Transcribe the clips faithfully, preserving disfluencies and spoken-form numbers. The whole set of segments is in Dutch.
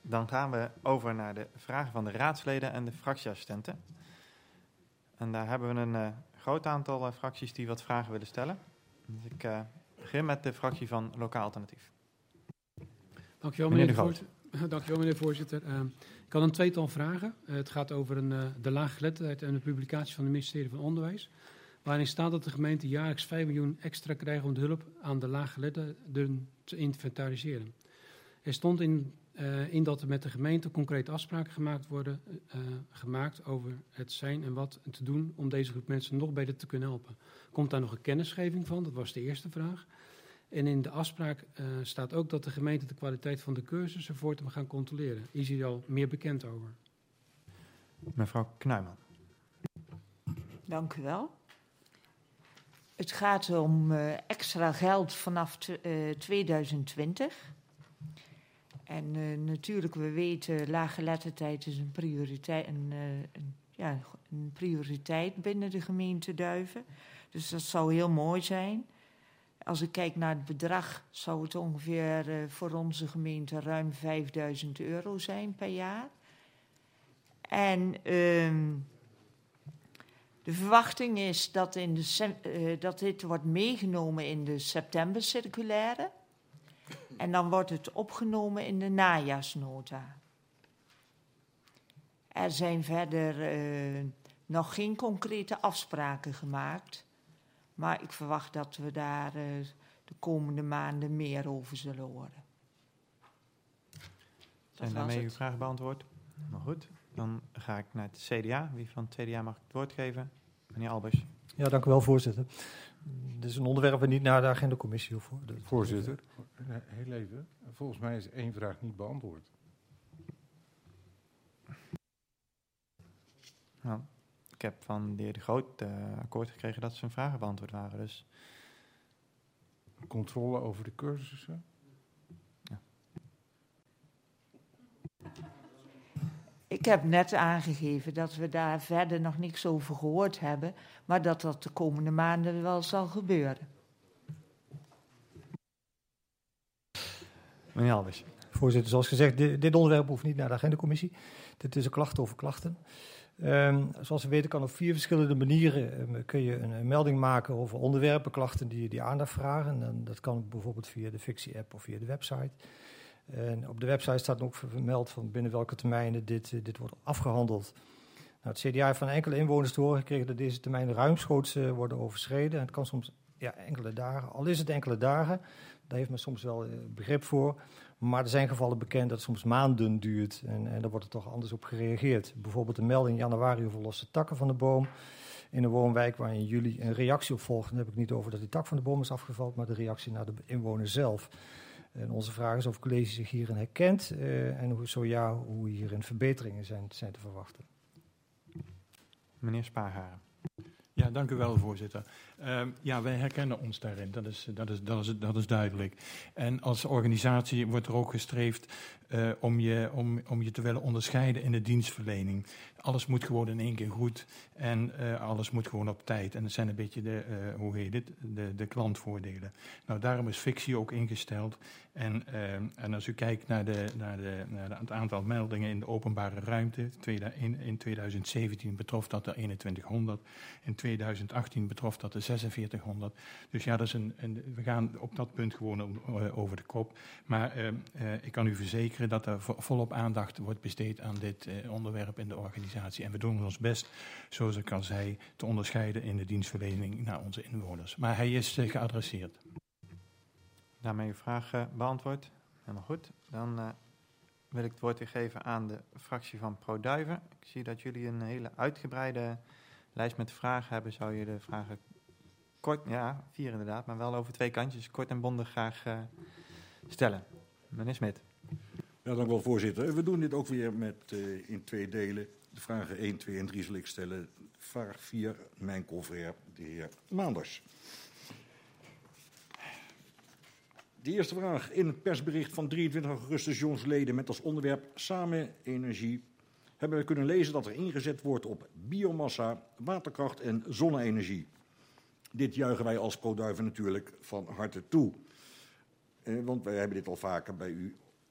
Dan gaan we over naar de vragen van de raadsleden en de fractieassistenten. En daar hebben we een uh, groot aantal uh, fracties die wat vragen willen stellen. Dus ik uh, begin met de fractie van Lokaal Alternatief. Dankjewel, meneer, meneer, de voorzitter. Dankjewel, meneer de voorzitter. Uh, ik had een tweetal vragen. Uh, het gaat over een, uh, de laaggeletterdheid en de publicatie van het ministerie van Onderwijs. Waarin staat dat de gemeente jaarlijks vijf miljoen extra krijgt om de hulp aan de laaggeletterden te inventariseren. Er stond in, uh, in dat er met de gemeente concrete afspraken gemaakt worden uh, gemaakt over het zijn en wat te doen om deze groep mensen nog beter te kunnen helpen. Komt daar nog een kennisgeving van? Dat was de eerste vraag. En in de afspraak uh, staat ook dat de gemeente de kwaliteit van de cursussen voort gaan controleren. Is hier al meer bekend over? Mevrouw Knuijman. Dank u wel. Het gaat om uh, extra geld vanaf t- uh, tweeduizend twintig. En uh, natuurlijk, we weten, laaggeletterdheid is een prioriteit, een, uh, een, ja, een prioriteit binnen de gemeente Duiven. Dus dat zou heel mooi zijn. Als ik kijk naar het bedrag, zou het ongeveer uh, voor onze gemeente ruim vijfduizend euro zijn per jaar. En uh, de verwachting is dat, in de sem- uh, dat dit wordt meegenomen in de septembercirculaire. En dan wordt het opgenomen in de najaarsnota. Er zijn verder uh, nog geen concrete afspraken gemaakt. Maar ik verwacht dat we daar uh, de komende maanden meer over zullen horen. Zijn daarmee uw vragen beantwoord? Maar goed, dan ga ik naar het C D A. Wie van het C D A mag het woord geven? Meneer Albers. Ja, dank u wel, voorzitter. Dit is een onderwerp dat niet naar de agendacommissie hoeft. Voorzitter, heel even. Volgens mij is één vraag niet beantwoord. Nou, ik heb van de heer De Groot uh, akkoord gekregen dat zijn vragen beantwoord waren. Dus. Controle over de cursussen? Ja. Ik heb net aangegeven dat we daar verder nog niks over gehoord hebben, maar dat dat de komende maanden wel zal gebeuren. Meneer Albers. Voorzitter, zoals gezegd, dit, dit onderwerp hoeft niet naar de agendacommissie. Dit is een klacht over klachten. Um, zoals we weten kan op vier verschillende manieren um, kun je een, een melding maken over onderwerpen, klachten die, die aandacht vragen. En dat kan bijvoorbeeld via de Fictie-app of via de website. En op de website staat ook vermeld van binnen welke termijnen dit, uh, dit wordt afgehandeld. Nou, het C D A heeft van enkele inwoners te horen gekregen dat deze termijnen ruimschoots uh, worden overschreden. En het kan soms ja, enkele dagen, al is het enkele dagen, daar heeft men soms wel uh, begrip voor. Maar er zijn gevallen bekend dat het soms maanden duurt en, en daar wordt er toch anders op gereageerd. Bijvoorbeeld een melding in januari over losse takken van de boom in een woonwijk waar in juli een reactie op volgt. Dan heb ik niet over dat die tak van de boom is afgevallen, maar de reactie naar de inwoner zelf. En onze vraag is of het college zich hierin herkent uh, en hoe, zo ja, hoe hierin verbeteringen zijn, zijn te verwachten. Meneer Spaarharen. Ja, dank u wel, voorzitter. Uh, ja, wij herkennen ons daarin, dat is, dat, is, dat, is, dat is duidelijk. En als organisatie wordt er ook gestreefd uh, om, je, om, om je te willen onderscheiden in de dienstverlening. Alles moet gewoon in één keer goed en uh, alles moet gewoon op tijd. En dat zijn een beetje de, uh, hoe heet het, de, de klantvoordelen. Nou, daarom is Fictie ook ingesteld. En, uh, en als u kijkt naar, de, naar, de, naar de, het aantal meldingen in de openbare ruimte, in, in tweeduizend zeventien betrof dat er eenentwintighonderd, in tweeduizend achttien betrof dat er zesenveertighonderd. Dus ja, dat is een, een, we gaan op dat punt gewoon uh, over de kop. Maar uh, uh, ik kan u verzekeren dat er vo, volop aandacht wordt besteed aan dit uh, onderwerp in de organisatie. En we doen ons best, zoals ik al zei, te onderscheiden in de dienstverlening naar onze inwoners. Maar hij is uh, geadresseerd. Daarmee uw vraag uh, beantwoord. Helemaal goed. Dan uh, wil ik het woord weer geven aan de fractie van ProDuiven. Ik zie dat jullie een hele uitgebreide lijst met vragen hebben. Zou je de vragen kort, ja, vier inderdaad, maar wel over twee kantjes, kort en bondig graag uh, stellen. Meneer Smit. Ja, dank u wel, voorzitter. We doen dit ook weer met, uh, in twee delen. De vragen één, twee en drie zal ik stellen. Vraag vier, mijn confrère, de heer Maanders. De eerste vraag. In het persbericht van drieëntwintig augustus jongsleden met als onderwerp Samen Energie hebben we kunnen lezen dat er ingezet wordt op biomassa, waterkracht en zonne-energie. Dit juichen wij als ProDuiven natuurlijk van harte toe. Eh, want wij hebben dit al vaker bij u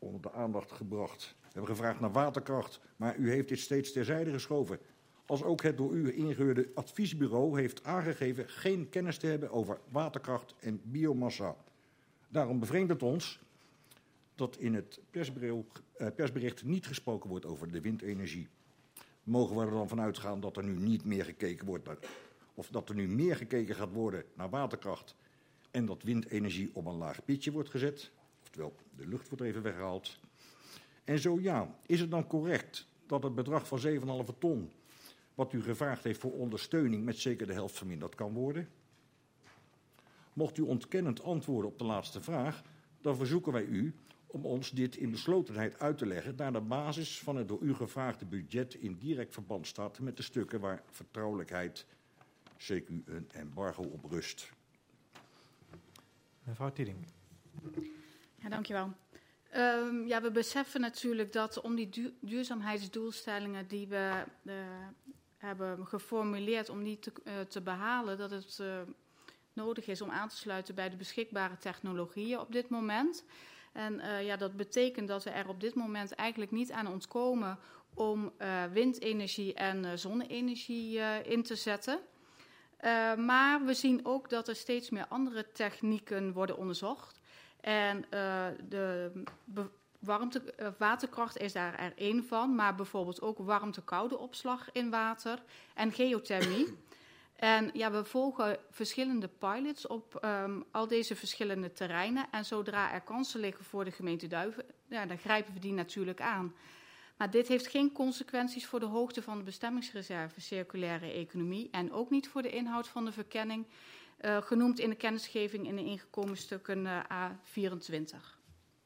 onder de aandacht gebracht. We hebben gevraagd naar waterkracht, maar u heeft dit steeds terzijde geschoven. Als ook het door u ingehuurde adviesbureau heeft aangegeven geen kennis te hebben over waterkracht en biomassa. Daarom bevreemdt het ons dat in het persbericht, eh, persbericht niet gesproken wordt over de windenergie. Mogen we er dan vanuit gaan dat er nu niet meer gekeken wordt naar, of dat er nu meer gekeken gaat worden naar waterkracht en dat windenergie op een laag pitje wordt gezet, oftewel de lucht wordt even weggehaald. En zo ja, is het dan correct dat het bedrag van zeven komma vijf ton, wat u gevraagd heeft voor ondersteuning, met zeker de helft verminderd kan worden? Mocht u ontkennend antwoorden op de laatste vraag, dan verzoeken wij u om ons dit in beslotenheid uit te leggen naar de basis van het door u gevraagde budget in direct verband staat met de stukken waar vertrouwelijkheid, C Q een embargo op rust. Mevrouw Tieding. Ja, dankjewel. Um, ja, we beseffen natuurlijk dat om die du- duurzaamheidsdoelstellingen die we uh, hebben geformuleerd om die te, uh, te behalen, dat het uh, nodig is om aan te sluiten bij de beschikbare technologieën op dit moment. En uh, ja, dat betekent dat we er op dit moment eigenlijk niet aan ontkomen om uh, windenergie en uh, zonne-energie uh, in te zetten. Uh, maar we zien ook dat er steeds meer andere technieken worden onderzocht. En uh, de be- warmte, uh, waterkracht is daar er één van, maar bijvoorbeeld ook warmte-koude opslag in water en geothermie. En ja, we volgen verschillende pilots op um, al deze verschillende terreinen. En zodra er kansen liggen voor de gemeente Duiven, ja, dan grijpen we die natuurlijk aan. Maar dit heeft geen consequenties voor de hoogte van de bestemmingsreserve circulaire economie en ook niet voor de inhoud van de verkenning, uh, genoemd in de kennisgeving in de ingekomen stukken uh, A vierentwintig.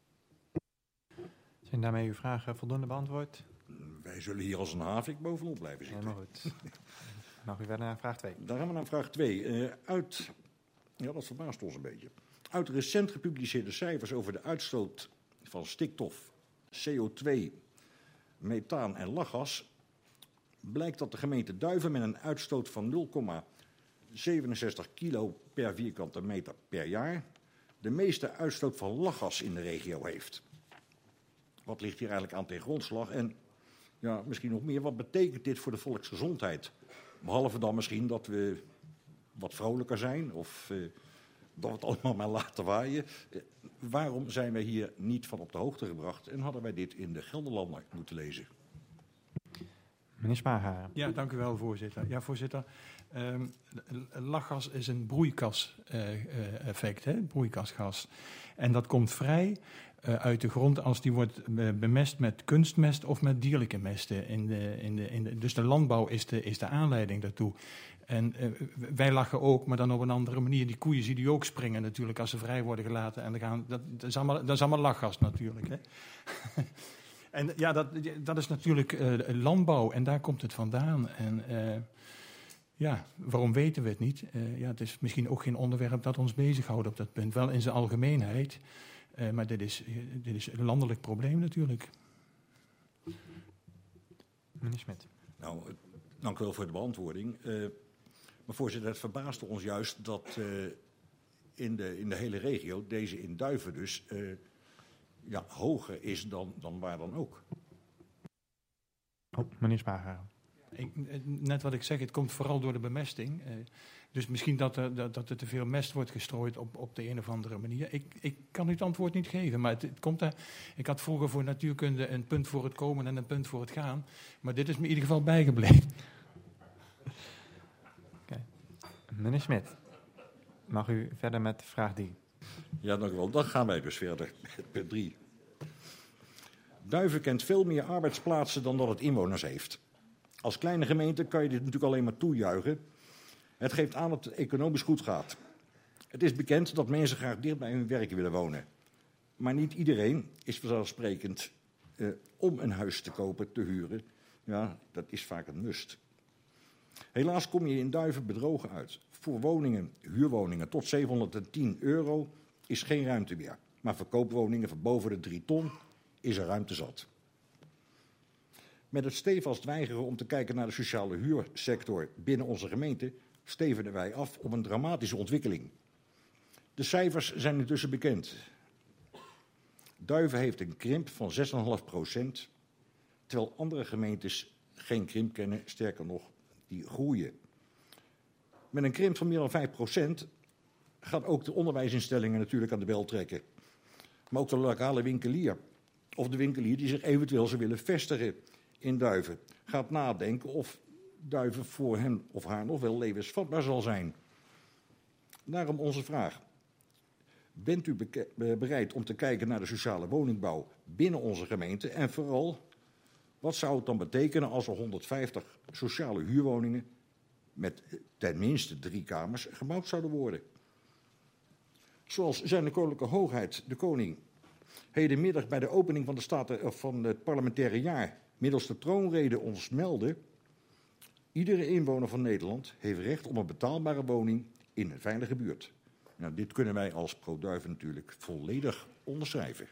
Zijn daarmee uw vragen voldoende beantwoord? Wij zullen hier als een havik bovenop blijven zitten. Helemaal goed. Mag u verder naar vraag twee? Daar gaan we naar vraag twee. Uh, uit, ja, dat verbaast ons een beetje. Uit recent gepubliceerde cijfers over de uitstoot van stikstof, C O twee, methaan en lachgas blijkt dat de gemeente Duiven met een uitstoot van nul komma zevenenzestig kilo per vierkante meter per jaar de meeste uitstoot van lachgas in de regio heeft. Wat ligt hier eigenlijk aan ten grondslag? En ja, misschien nog meer, wat betekent dit voor de volksgezondheid? Behalve dan misschien dat we wat vrolijker zijn of uh, dat we het allemaal maar laten waaien. Uh, waarom zijn wij hier niet van op de hoogte gebracht en hadden wij dit in de Gelderlander moeten lezen? Meneer Spaarharen. Ja, dank u wel, voorzitter. Ja, voorzitter. Um, lachgas is een broeikaseffect, uh, uh, broeikasgas. En dat komt vrij uh, uit de grond als die wordt uh, bemest met kunstmest of met dierlijke mesten. In de, in de, in de, dus de landbouw is de, is de aanleiding daartoe. En uh, wij lachen ook, maar dan op een andere manier. Die koeien zie je ook springen natuurlijk als ze vrij worden gelaten. En dan gaan, dat, dat, is allemaal, dat is allemaal lachgas natuurlijk, hè. En ja, dat, dat is natuurlijk uh, landbouw en daar komt het vandaan. En uh, ja, waarom weten we het niet? Uh, ja, het is misschien ook geen onderwerp dat ons bezighoudt op dat punt. Wel in zijn algemeenheid, uh, maar dit is, dit is een landelijk probleem natuurlijk. Meneer Smit. Nou, dank u wel voor de beantwoording. Uh, maar voorzitter, het verbaasde ons juist dat uh, in, de, in de hele regio, deze in Duiven dus, Uh, ja, hoger is dan, dan waar dan ook. Oh, meneer Spaarharen. Ik, net wat ik zeg, het komt vooral door de bemesting. Uh, dus misschien dat er, dat, dat er te veel mest wordt gestrooid op, op de een of andere manier. Ik, ik kan u het antwoord niet geven, maar het, het komt daar. Ik had vroeger voor natuurkunde een punt voor het komen en een punt voor het gaan. Maar dit is me in ieder geval bijgebleven. Okay. Meneer Smit, mag u verder met vraag drie? Ja, dank u wel. Dan gaan wij dus verder met punt drie. Duiven kent veel meer arbeidsplaatsen dan dat het inwoners heeft. Als kleine gemeente kan je dit natuurlijk alleen maar toejuichen. Het geeft aan dat het economisch goed gaat. Het is bekend dat mensen graag dicht bij hun werk willen wonen. Maar niet iedereen is vanzelfsprekend uh, om een huis te kopen, te huren. Ja, dat is vaak een must. Helaas kom je in Duiven bedrogen uit. Voor woningen, huurwoningen tot zevenhonderdtien euro is geen ruimte meer. Maar voor koopwoningen van boven de drie ton is er ruimte zat. Met het stevast weigeren om te kijken naar de sociale huursector binnen onze gemeente stevenen wij af op een dramatische ontwikkeling. De cijfers zijn intussen bekend. Duiven heeft een krimp van zes komma vijf procent, terwijl andere gemeentes geen krimp kennen, sterker nog, die groeien. Met een krimp van meer dan vijf procent gaan ook de onderwijsinstellingen natuurlijk aan de bel trekken. Maar ook de lokale winkelier, of de winkelier die zich eventueel zou willen vestigen in Duiven, gaat nadenken of Duiven voor hem of haar nog wel levensvatbaar zal zijn. Daarom onze vraag. Bent u bereid om te kijken naar de sociale woningbouw binnen onze gemeente? En vooral, wat zou het dan betekenen als er honderdvijftig sociale huurwoningen met ten minste drie kamers gebouwd zouden worden? Zoals zijn de koninklijke hoogheid, de koning, hedenmiddag bij de opening van, de staten, van het parlementaire jaar middels de troonrede ons meldde, iedere inwoner van Nederland heeft recht op een betaalbare woning in een veilige buurt. Nou, dit kunnen wij als Pro-Duiven natuurlijk volledig onderschrijven.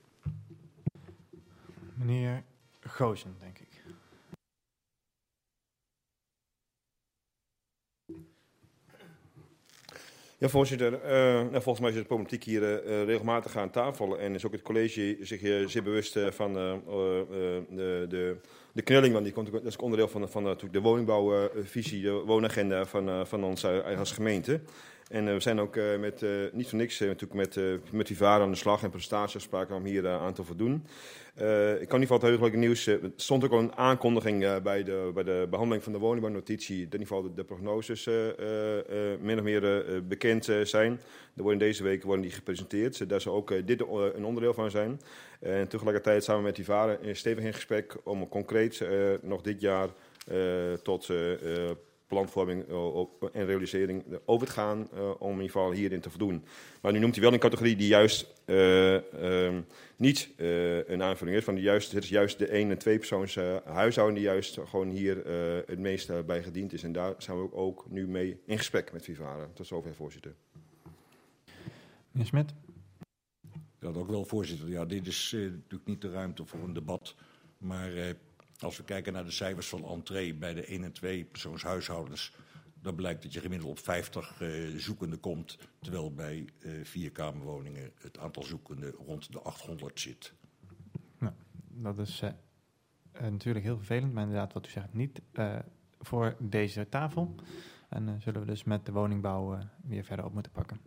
Meneer Goosen, denk ik. Ja, voorzitter. Uh, nou, volgens mij is de politiek hier uh, regelmatig aan tafel en is ook het college zich uh, zeer bewust uh, van uh, uh, de, de, de knelling, want die komt, dat is ook onderdeel van, van uh, de woningbouwvisie, de woonagenda van, uh, van ons uh, als gemeente. En uh, we zijn ook uh, met, uh, niet voor niks uh, natuurlijk met, uh, met Vivara aan de slag en presentatieafspraken om hier uh, aan te voldoen. Uh, ik kan in ieder geval het heugelijke nieuws. Uh, er stond ook al een aankondiging uh, bij, de, bij de behandeling van de woningbouwnotitie. In ieder geval de, de prognoses uh, uh, min of meer uh, bekend uh, zijn. Er worden deze week worden die gepresenteerd. Uh, daar zal ook uh, dit uh, een onderdeel van zijn. Uh, en tegelijkertijd samen met Vivara stevig in gesprek om concreet uh, nog dit jaar uh, tot Uh, uh, planvorming en realisering over te gaan uh, om in ieder geval hierin te voldoen. Maar nu noemt hij wel een categorie die juist uh, uh, niet uh, een aanvulling is. Van die juist, het is juist de één- en tweepersoons uh, huishouden die juist gewoon hier uh, het meest uh, bij gediend is. En daar zijn we ook nu mee in gesprek met Vivara. Tot zover, voorzitter. Meneer Smit. Ja, ook wel, voorzitter. Ja, dit is uh, natuurlijk niet de ruimte voor een debat, maar Uh, als we kijken naar de cijfers van entree bij de één- en twee-persoonshuishoudens, dan blijkt dat je gemiddeld op vijftig uh, zoekenden komt, terwijl bij uh, vierkamerwoningen het aantal zoekenden rond de achthonderd zit. Nou, dat is uh, uh, natuurlijk heel vervelend, maar inderdaad wat u zegt niet uh, voor deze tafel. En uh, zullen we dus met de woningbouw uh, weer verder op moeten pakken.